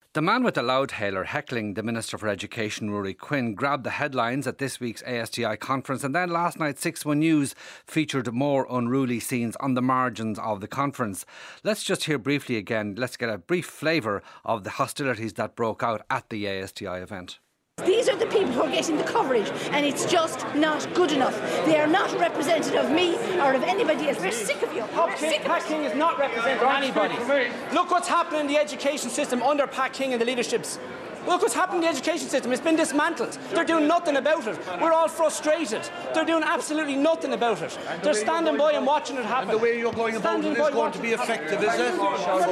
The man with the loudhailer heckling the Minister for Education, Ruairi Quinn, grabbed the headlines at this week's ASTI conference, and then last night 6 1 News featured more unruly scenes on the margins of the conference. Let's just hear briefly again, let's get a brief flavour of the hostilities that broke out at the ASTI event. These are the people who are getting the coverage, and it's just not good enough. They are not representative of me or of anybody else. We're sick of you. Pat King is not representing anybody. Look what's happening in the education system under Pat King and the leaderships. Look what's happening in the education system. It's been dismantled. They're doing nothing about it. We're all frustrated. They're doing absolutely nothing about it. They're standing by and watching it happen. And the way you're going about it is going to be effective, is it? What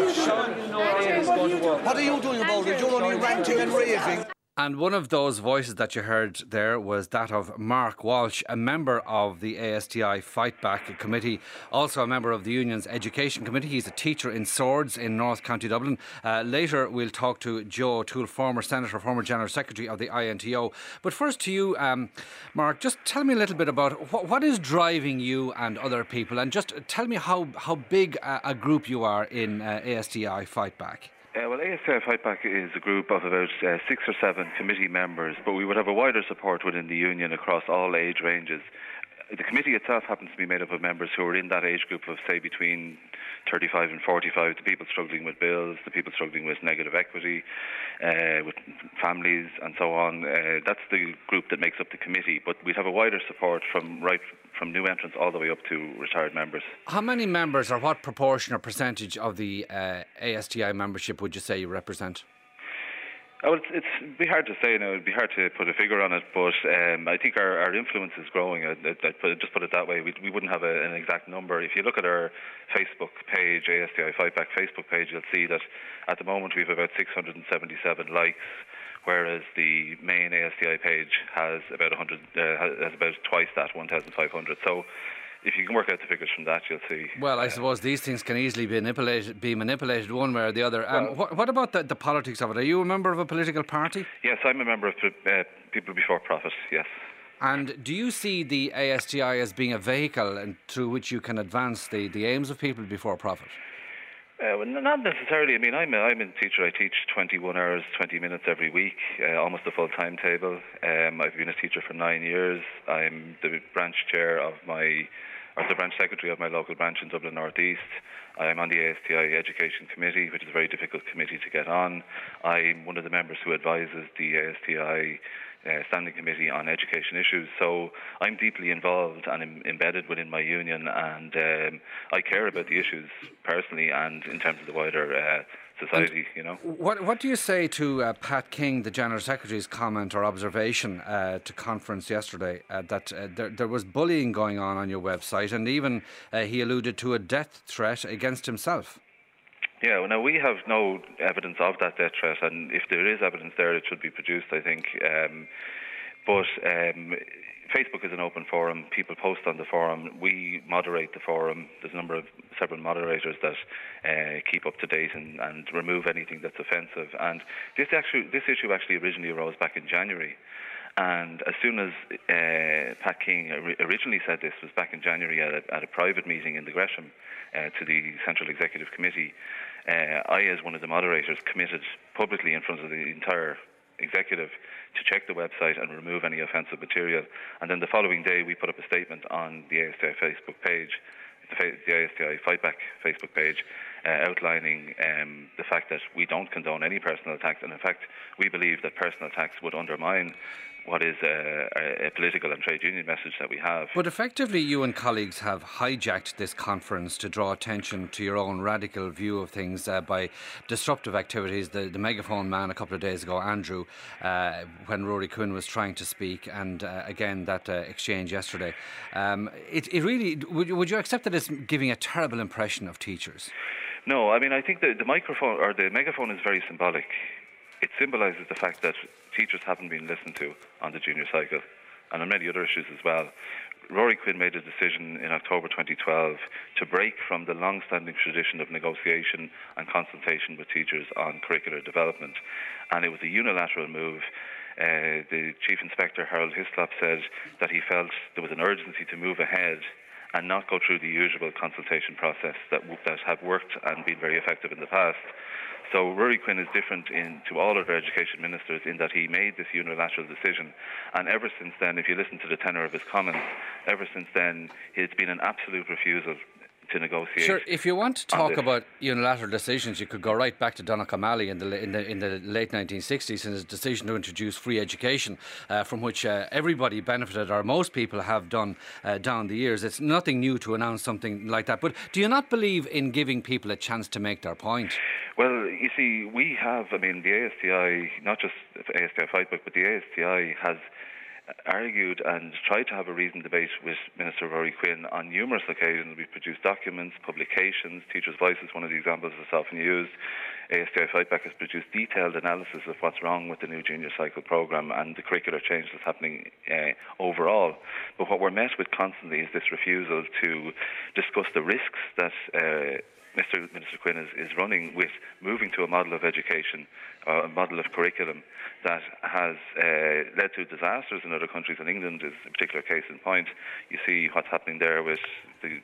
are you doing about it? You're only ranting and raving. And one of those voices that you heard there was that of Mark Walsh, a member of the ASTI Fight Back Committee, also a member of the union's Education Committee. He's a teacher in Swords in North County Dublin. Later we'll talk to Joe O'Toole, former Senator, former General Secretary of the INTO. But first to you, Mark, just tell me a little bit about what is driving you and other people, and just tell me how big a group you are in ASTI Fight Back. Well, ASTI Fight Back is a group of about 6 or 7 committee members, but we would have a wider support within the union across all age ranges. The committee itself happens to be made up of members who are in that age group of, say, between 35 and 45, the people struggling with bills, the people struggling with negative equity, with families and so on. That's the group that makes up the committee, but we'd have a wider support from new entrants all the way up to retired members. How many members, or what proportion or percentage of the ASTI membership would you say you represent? Oh, it'd be hard to say now. It'd be hard to put a figure on it, but I think our influence is growing. I'd just put it that way. We wouldn't have an exact number. If you look at our Facebook page, ASTI Fight Back Facebook page, you'll see that at the moment we have about 677 likes, whereas the main ASTI page has about twice that, 1,500. So if you can work out the figures from that, you'll see. Well, I suppose these things can easily be manipulated one way or the other. What about the politics of it? Are you a member of a political party? Yes, I'm a member of People Before Profit, yes. And do you see the ASTI as being a vehicle through which you can advance the aims of People Before Profit? Well, not necessarily. I mean, I'm a teacher. I teach 21 hours, 20 minutes every week, almost a full timetable. I've been a teacher for 9 years. I'm the branch chair of the branch secretary of my local branch in Dublin North East. I'm on the ASTI Education Committee, which is a very difficult committee to get on. I'm one of the members who advises the ASTI Standing Committee on Education Issues. So I'm deeply involved and embedded within my union, and I care about the issues personally and in terms of the wider society, you know. What do you say to Pat King, the General Secretary's comment or observation to conference yesterday that there was bullying going on your website, and even he alluded to a death threat against himself? Yeah, well, now we have no evidence of that death threat, and if there is evidence there, it should be produced, I think. But Facebook is an open forum. People post on the forum. We moderate the forum. There's several moderators that keep up to date and remove anything that's offensive. And this issue actually originally arose back in January. And as soon as Pat King originally said this was back in January at a private meeting in the Gresham to the Central Executive Committee, I, as one of the moderators, committed publicly in front of the entire executive to check the website and remove any offensive material. And then the following day, we put up a statement on the ASTI Facebook page, the ASTI Fight Back Facebook page, outlining the fact that we don't condone any personal attacks, and in fact we believe that personal attacks would undermine what is a political and trade union message that we have. But effectively you and colleagues have hijacked this conference to draw attention to your own radical view of things by disruptive activities. The megaphone man a couple of days ago, Andrew, when Ruairi Quinn was trying to speak, and again that exchange yesterday. It really, would you accept that it's giving a terrible impression of teachers? No, I mean, I think the microphone or the megaphone is very symbolic. It symbolises the fact that teachers haven't been listened to on the junior cycle and on many other issues as well. Ruairi Quinn made a decision in October 2012 to break from the long-standing tradition of negotiation and consultation with teachers on curricular development, and it was a unilateral move. The Chief Inspector, Harold Hislop, said that he felt there was an urgency to move ahead and not go through the usual consultation process that have worked and been very effective in the past. So Ruairi Quinn is different to all other education ministers in that he made this unilateral decision, and ever since then, if you listen to the tenor of his comments, ever since then it's been an absolute refusal to negotiate. Sure, if you want to talk about unilateral decisions, you could go right back to Donogh O'Malley in the late 1960s and his decision to introduce free education, from which everybody benefited, or most people have done down the years. It's nothing new to announce something like that. But do you not believe in giving people a chance to make their point? Well, you see, we have, the ASTI, not just ASTI Fightback, but the ASTI has argued and tried to have a reasoned debate with Minister Ruairi Quinn on numerous occasions. We've produced documents, publications, Teachers' Voice is one of the examples that's often used. ASTI Fightback has produced detailed analysis of what's wrong with the new junior cycle programme and the curricular change that's happening overall. But what we're met with constantly is this refusal to discuss the risks that Minister Quinn is running with moving to a model of education, a model of curriculum that has led to disasters in other countries, and England is a particular case in point. You see what's happening there with the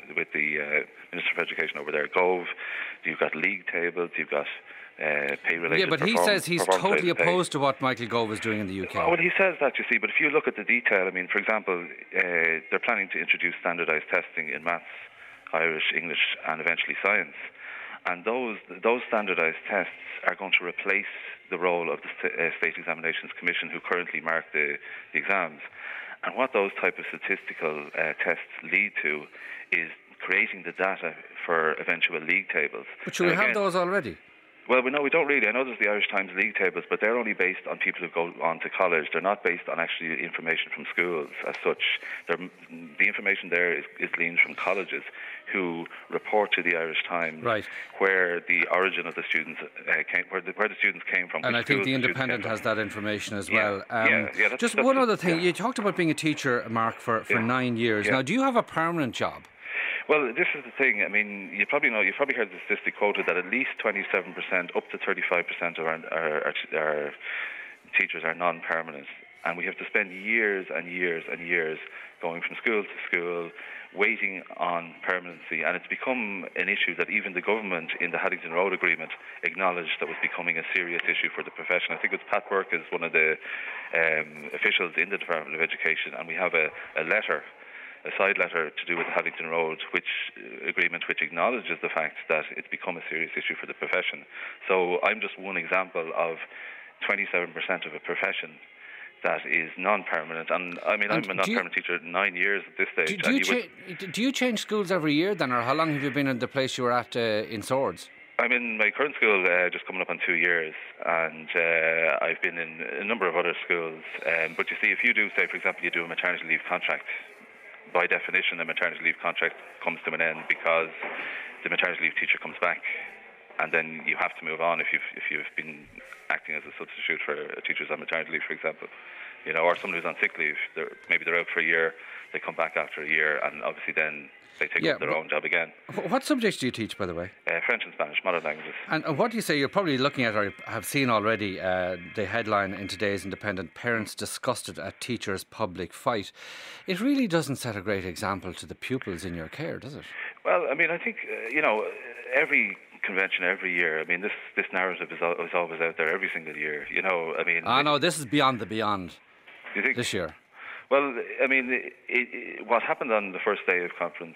Minister for Education over there, Gove. You've got league tables, you've got pay-related. Yeah, but he says he's totally opposed to what Michael Gove is doing in the UK. Well, he says that, you see, but if you look at the detail, for example, they're planning to introduce standardised testing in maths, Irish, English, and eventually science. And those standardised tests are going to replace the role of the State Examinations Commission, who currently mark the exams. And what those type of statistical tests lead to is creating the data for eventual league tables. But should we have those already? Well, we don't really. I know there's the Irish Times league tables, but they're only based on people who go on to college. They're not based on actually information from schools as such. The information there is gleaned from colleges who report to the Irish Times, right, where the origin of the students came, where the students came from. And I think the Independent has that information as well. That's one other thing. You talked about being a teacher, Mark, for 9 years. Now, do you have a permanent job? Well, this is the thing. You've probably heard the statistic quoted that at least 27%, up to 35% of our teachers are non-permanent. And we have to spend years and years and years going from school to school, waiting on permanency. And it's become an issue that even the government in the Haddington Road Agreement acknowledged that was becoming a serious issue for the profession. I think it's Pat Burke is one of the officials in the Department of Education, and we have a side letter to do with the Haddington Road agreement, which acknowledges the fact that it's become a serious issue for the profession. So I'm just one example of 27% of a profession that is non-permanent. And I'm a non-permanent teacher 9 years at this stage. Do you change schools every year then, or how long have you been in the place you were at in Swords? I'm in my current school just coming up on 2 years, and I've been in a number of other schools. But you see, if you do, say, for example, you do a maternity leave contract, by definition, a maternity leave contract comes to an end because the maternity leave teacher comes back, and then you have to move on if you've been acting as a substitute for a teacher who's on maternity leave, for example, or somebody who's on sick leave. Maybe they're out for a year, they come back after a year, and obviously then they take up their own job again. What subjects do you teach, by the way? French and Spanish, modern languages. And what do you say? You're probably looking at, or have seen already, the headline in today's Independent: Parents disgusted at teachers' public fight. It really doesn't set a great example to the pupils in your care, does it? Well, I think, every convention every year, this narrative is always out there every single year, no, this is beyond the beyond. Do you think? This year. Well, what happened on the first day of conference,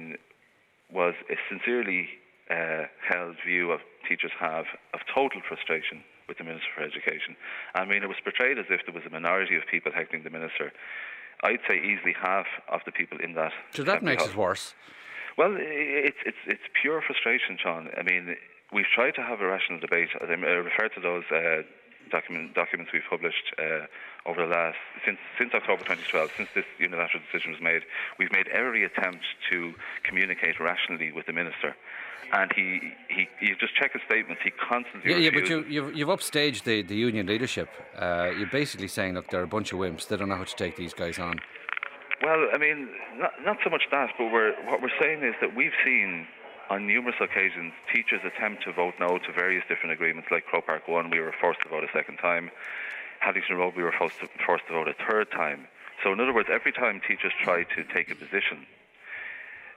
was a sincerely held view of teachers have of total frustration with the Minister for Education. It was portrayed as if there was a minority of people heckling the Minister. I'd say easily half of the people in that. So that makes it worse. Well, it's pure frustration, Sean. We've tried to have a rational debate. I refer to those documents we've published over the last since October 2012, since this unilateral decision was made. We've made every attempt to communicate rationally with the Minister, and you just check his statements. He constantly refuses. But you've upstaged the union leadership. You're basically saying, look, they're a bunch of wimps. They don't know how to take these guys on. Well, not so much that, but what we're saying is that we've seen on numerous occasions teachers attempt to vote no to various different agreements, like Croke Park 1, we were forced to vote a second time. Haddington Road, we were forced to vote a third time. So in other words, every time teachers try to take a position,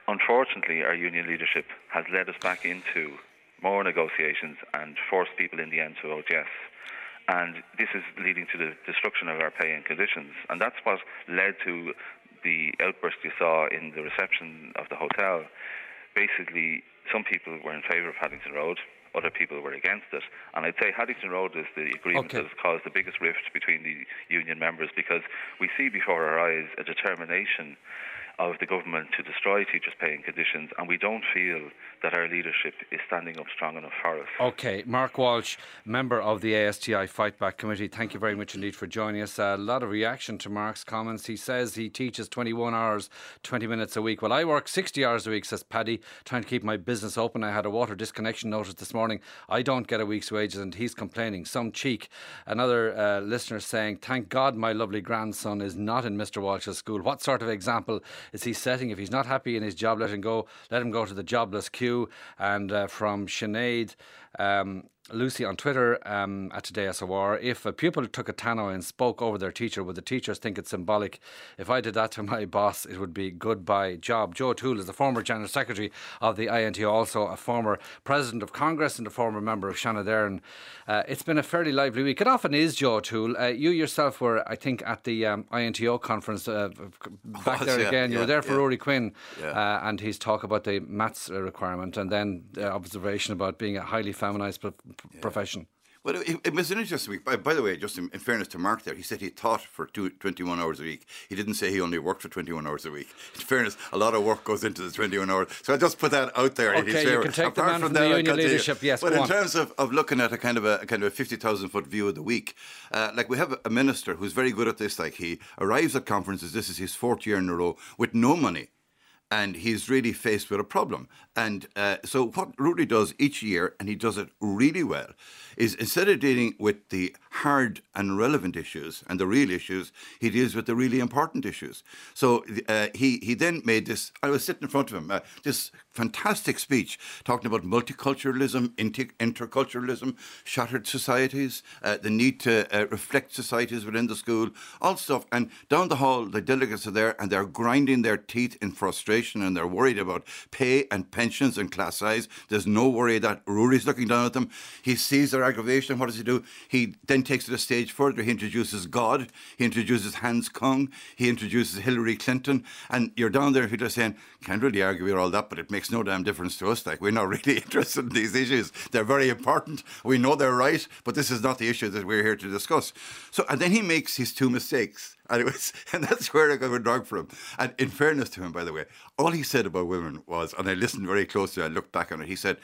unfortunately, our union leadership has led us back into more negotiations and forced people in the end to vote yes. And this is leading to the destruction of our pay and conditions. And that's what led to the outburst you saw in the reception of the hotel. Basically, some people were in favour of Haddington Road, other people were against it. And I'd say Haddington Road is the agreement that has caused the biggest rift between the union members, because we see before our eyes a determination of the government to destroy teachers' pay and conditions, and we don't feel that our leadership is standing up strong enough for us. OK, Mark Walsh, member of the ASTI Fightback Committee, thank you very much indeed for joining us. A lot of reaction to Mark's comments. He says he teaches 21 hours, 20 minutes a week. Well, I work 60 hours a week, says Paddy, trying to keep my business open. I had a water disconnection notice this morning. I don't get a week's wages, and he's complaining. Some cheek. Another listener saying, thank God my lovely grandson is not in Mr. Walsh's school. What sort of example is he setting? If he's not happy in his job, let him go to the jobless queue. And from Sinead, Lucy on Twitter at Today SOR, if a pupil took a tannoy and spoke over their teacher, would the teachers think it's symbolic? If I did that to my boss, it would be goodbye job. Joe Toole is the former General Secretary of the INTO, also a former President of Congress and a former member of Shanadairn. It's been a fairly lively week. It often is, Joe Toole. You yourself were, I think, at the INTO conference back there again. You were there for Rory Quinn and his talk about the maths requirement, and then observation about being a highly feminised profession. Well, it was an interesting week. By the way, just in fairness to Mark there, he said he taught for 21 hours a week. He didn't say he only worked for 21 hours a week. In fairness, a lot of work goes into the 21 hours. So I just put that out there in his favor. You can take the man from the union leadership. Yes, but in terms of looking at a kind of a 50,000-foot view of the week, like we have a minister who's very good at this. Like, he arrives at conferences, this is his 4th year in a row, with no money. And he's really faced with a problem. And so what Rudy does each year, and he does it really well, is instead of dealing with the hard and relevant issues and the real issues, he deals with the really important issues. So he then made this, I was sitting in front of him, this fantastic speech talking about multiculturalism, interculturalism, shattered societies, the need to reflect societies within the school, all stuff. And down the hall, the delegates are there and they're grinding their teeth in frustration, and they're worried about pay and pensions and class size. There's no worry that Rory's looking down at them. He sees their aggravation. What does he do? He then takes it a stage further. He introduces God. He introduces Hans Kung. He introduces Hillary Clinton. And you're down there, people are saying, can't really argue with all that, but it makes no damn difference to us. Like, we're not really interested in these issues. They're very important. We know they're right, but this is not the issue that we're here to discuss. So, and then he makes his 2 mistakes. And that's where I got a dog for him. And in fairness to him, by the way, all he said about women was, and I listened very closely, I looked back on it, he said,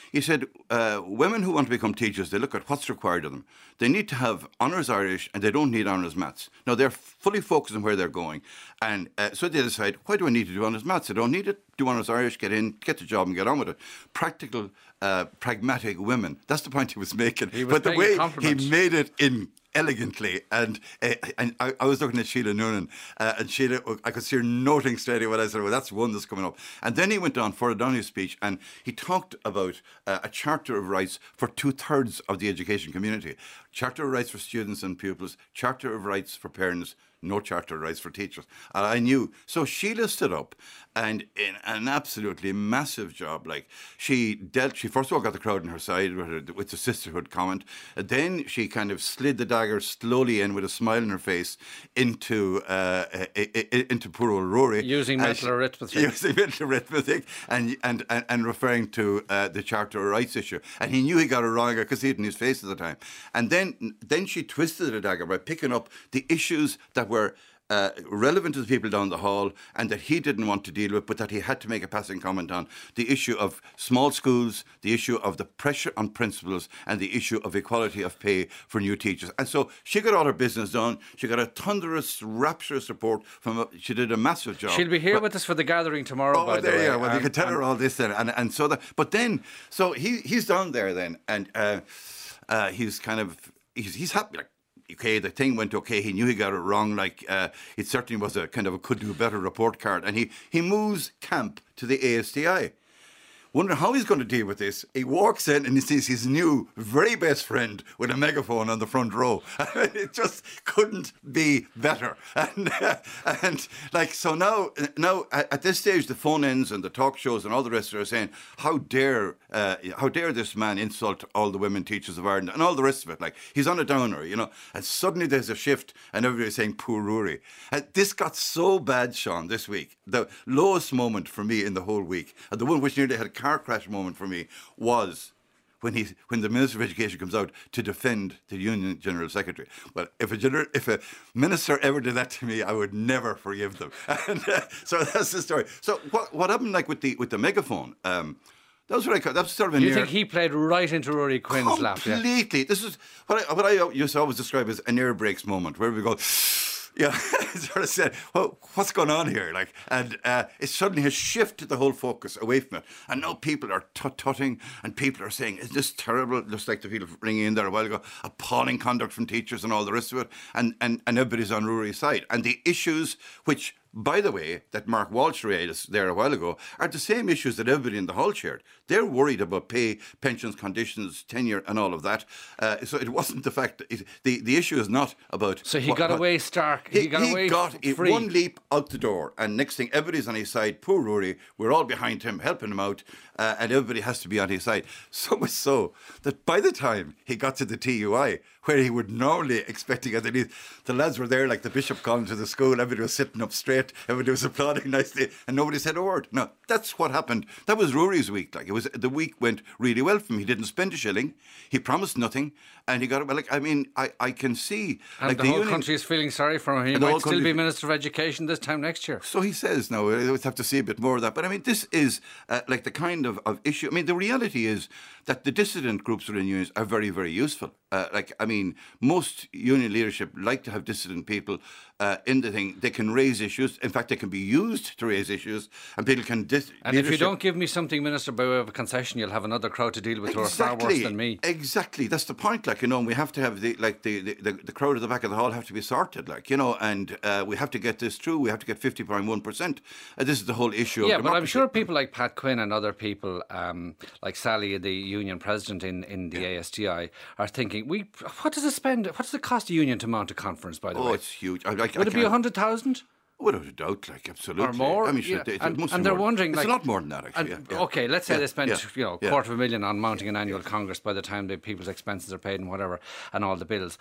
women who want to become teachers, they look at what's required of them. They need to have honours Irish and they don't need honours maths. Now, they're fully focused on where they're going. And so they decide, why do I need to do honours maths? I don't need it. Do honours Irish, get in, get the job and get on with it. Practical, pragmatic women. That's the point he was making. But the way he made it in elegantly, and I was looking at Sheila Noonan, and Sheila, I could see her noting straight away. I said, well, that's one that's coming up. And then he went on further down his speech, and he talked about a charter of rights for 2/3 of the education community. Charter of rights for students and pupils, charter of rights for parents, no charter of rights for teachers. And I knew. So Sheila stood up, and in an absolutely massive job, like, she first of all got the crowd on her side with the sisterhood comment. And then she kind of slid the dagger slowly in with a smile on her face into poor old Rory. Using mental arithmetic. And referring to the charter of rights issue. And he knew he got it wrong. I could see it in his face at the time. And then she twisted the dagger by picking up the issues that were relevant to the people down the hall and that he didn't want to deal with, but that he had to make a passing comment on: the issue of small schools, the issue of the pressure on principals, and the issue of equality of pay for new teachers. And so she got all her business done. She got a thunderous, rapturous support from she did a massive job. She'll be here with us for the gathering tomorrow, by the way. Yeah, well, you can tell her all this then. And so that, but then, so he's down there then, and he's kind of, he's happy, like, okay, the thing went okay. He knew he got it wrong. Like, it certainly was a kind of a could do better report card. And he moves camp to the ASTI. wondering how he's going to deal with this. He walks in and he sees his new, very best friend with a megaphone on the front row. It just couldn't be better. And like, so now at this stage, the phone ends and the talk shows and all the rest are saying, how dare this man insult all the women teachers of Ireland and all the rest of it. Like, he's on a downer, you know. And suddenly there's a shift and everybody's saying, poor Rory. This got so bad, Sean, this week. The lowest moment for me in the whole week, and the one which nearly had a car crash moment for me, was when the Minister of Education comes out to defend the Union General Secretary. Well, if a minister ever did that to me, I would never forgive them. And so that's the story. So what happened, like with the megaphone? That was what that's sort of a. You think he played right into Rory Quinn's lap? Yeah? Completely. This is what I used to always describe as an air brakes moment, where we go. Yeah, sort of said, well, what's going on here? Like, and it suddenly has shifted the whole focus away from it. And now people are tutting and people are saying, is this terrible? Just like the people ringing in there a while ago, appalling conduct from teachers and all the rest of it. And everybody's on Rory's side. And the issues which, by the way, that Mark Walsh raised there a while ago are the same issues that everybody in the hall shared. They're worried about pay, pensions, conditions, tenure and all of that. So it wasn't the fact that the issue is not about... So he got away stark. He got away free. One leap out the door, and next thing, everybody's on his side. Poor Rory, we're all behind him, helping him out, and everybody has to be on his side. So much so that by the time he got to the TUI, where he would normally expect to get the lads were there like the bishop calling to the school, everybody was sitting up straight, everybody was applauding nicely, and nobody said a word. No, that's what happened. That was Rory's week. Like, the week went really well for him. He didn't spend a shilling, he promised nothing, and he got it. Well, like, I mean, I can see. And like, the whole country is feeling sorry for him. He might still be Minister of Education this time next year. So he says now. We'll have to see a bit more of that. But I mean, this is like the kind of issue. I mean, the reality is that the dissident groups within unions are very, very useful. Like, I mean, most union leadership like to have dissident people in the thing. They can raise issues. In fact, they can be used to raise issues, and people can. And if you don't give me something, Minister, by way of a concession, you'll have another crowd to deal with who are far worse than me. Exactly, that's the point. Like, you know, we have to have the crowd at the back of the hall have to be sorted. Like, you know, and we have to get this through. We have to get 50.1%. This is the whole issue. Yeah, of but I'm sure people like Pat Quinn and other people, like Sally, the union president in the ASTI, are thinking, what does it cost a union to mount a conference, by the way? Oh, it's huge. Would it be 100,000? Without a doubt, like, absolutely. Or more? I mean, and they're wondering, it's like, a lot more than that, actually. Okay, let's say they spend, $250,000 on mounting an annual congress by the time the people's expenses are paid and whatever, and all the bills.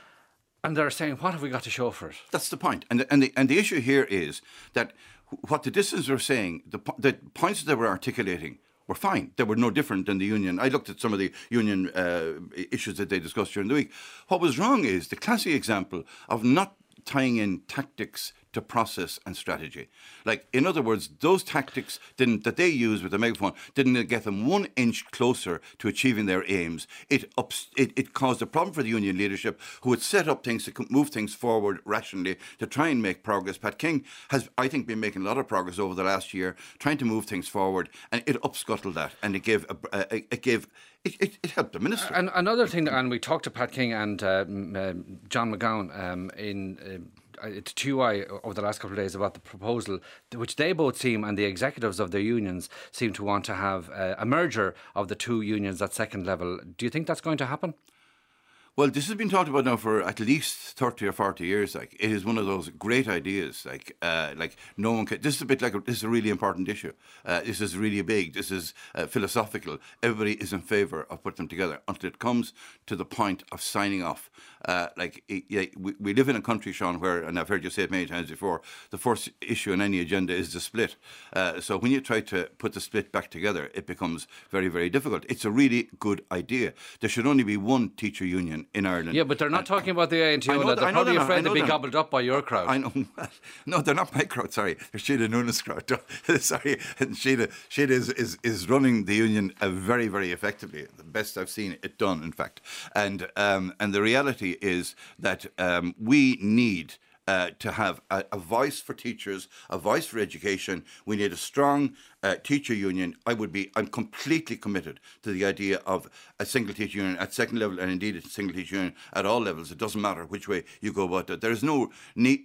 And they're saying, what have we got to show for it? That's the point. And the issue here is that what the dissidents were saying, the points that they were articulating were fine. They were no different than the union. I looked at some of the union issues that they discussed during the week. What was wrong is the classic example of not tying in tactics to process and strategy. Like, in other words, those tactics that they used with the megaphone didn't get them 1 inch closer to achieving their aims. It caused a problem for the union leadership, who had set up things to move things forward rationally to try and make progress. Pat King has, I think, been making a lot of progress over the last year, trying to move things forward, and it upscuttled that, and it helped the minister. And another thing, and we talked to Pat King and John McGowan in TUI over the last couple of days about the proposal, which they both seem, and the executives of their unions seem to want to have a merger of the two unions at second level. Do you think that's going to happen? Well, this has been talked about now for at least 30 or 40 years. Like, it is one of those great ideas. Like no one can. This is a bit like this is a really important issue. This is really big. This is philosophical. Everybody is in favour of putting them together until it comes to the point of signing off. We live in a country, Sean, where, and I've heard you say it many times before, the first issue on any agenda is the split. So when you try to put the split back together, it becomes very, very difficult. It's a really good idea. There should only be one teacher union in Ireland. Yeah, but they're not talking about the ANTO. They're probably afraid to be gobbled up by your crowd. I know. No, they're not my crowd. Sorry, they're Sheila Noona's crowd. Sorry, and Sheila is running the union very, very effectively. The best I've seen it done, in fact. And the reality is that we need to have a voice for teachers, a voice for education. We need a strong teacher union. I'm completely committed to the idea of a single teacher union at second level, and indeed a single teacher union at all levels. It doesn't matter which way you go about it. There is no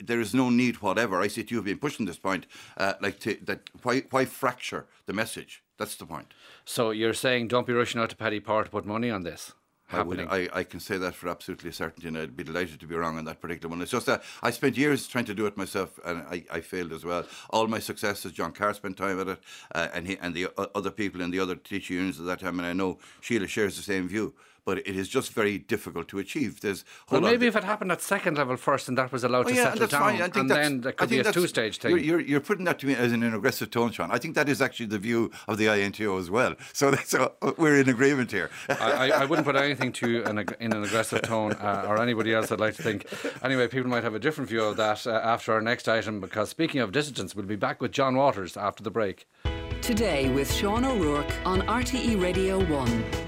need whatever. ICTU have been pushing this point, why fracture the message? That's the point. So you're saying don't be rushing out to Paddy Power to put money on this happening? I can say that for absolutely certainty, and I'd be delighted to be wrong on that particular one. It's just that I spent years trying to do it myself, and I failed as well. All my successes, John Carr spent time at it, and the other people in the other teacher unions at that time, and I know Sheila shares the same view. But it is just very difficult to achieve. Well, maybe if it happened at second level first and that was allowed to settle down, and then there could be a two-stage thing. You're putting that to me as in an aggressive tone, Sean. I think that is actually the view of the INTO as well. So we're in agreement here. I wouldn't put anything in an aggressive tone, or anybody else, I'd like to think. Anyway, people might have a different view of that after our next item, because speaking of dissidents, we'll be back with John Waters after the break. Today with Sean O'Rourke on RTE Radio 1.